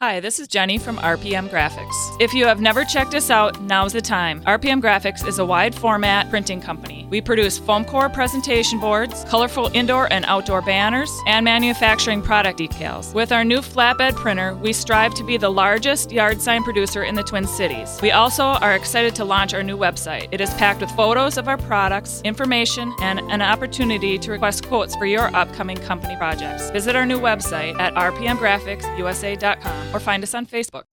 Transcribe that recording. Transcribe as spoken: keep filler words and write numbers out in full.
Hi, this is Jenny from R P M Graphics. If you have never checked us out, now's the time. R P M Graphics is a wide format printing company. We produce foam core presentation boards, colorful indoor and outdoor banners, and manufacturing product decals. With our new flatbed printer, we strive to be the largest yard sign producer in the Twin Cities. We also are excited to launch our new website. It is packed with photos of our products, information, and an opportunity to request quotes for your upcoming company projects. Visit our new website at r p m graphics u s a dot com or find us on Facebook.